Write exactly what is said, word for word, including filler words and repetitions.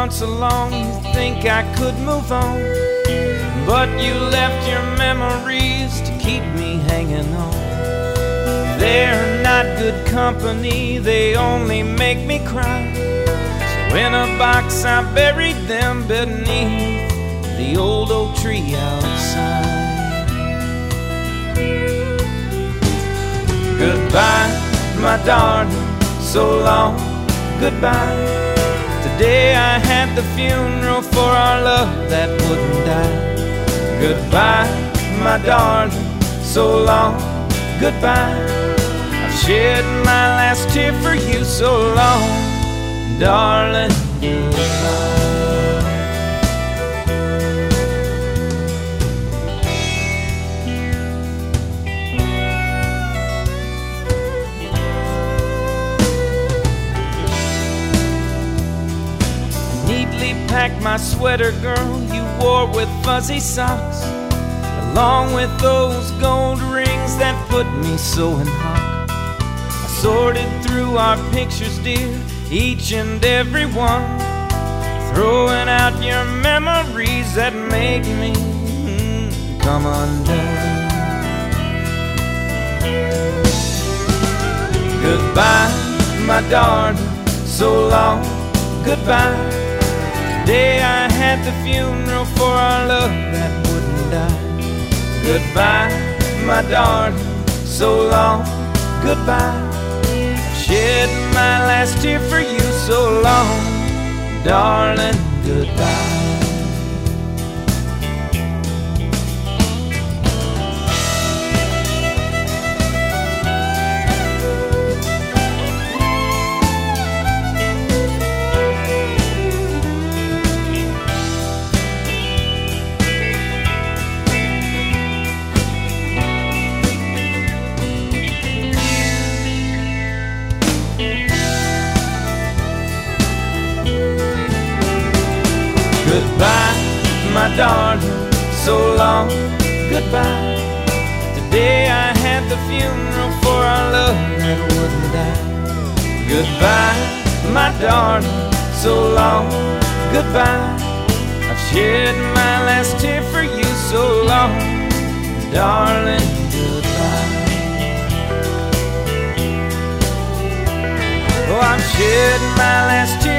once alone, you think I could move on, but you left your memories to keep me hanging on. They're not good company, they only make me cry. So in a box I buried them beneath the old oak tree outside. Goodbye, my darling, so long, goodbye. Today I had the funeral for our love that wouldn't die. Goodbye, my darling, so long, goodbye. I've shed my last tear for you, so long, darling, goodbye. Packed my sweater, girl, you wore with fuzzy socks, along with those gold rings that put me so in hock. I sorted through our pictures, dear, each and every one, throwing out your memories that make me mm, come undone. Goodbye, my darling, so long, goodbye. Today I had the funeral for our love that wouldn't die. Goodbye, my darling, so long, goodbye. Shed my last tear for you, so long, darling, goodbye. Goodbye, my darling, so long, goodbye. Today I had the funeral for our love that wouldn't die. Goodbye, my darling, so long, goodbye. I've shed my last tear for you, so long, darling, goodbye. Oh, I've shed my last tear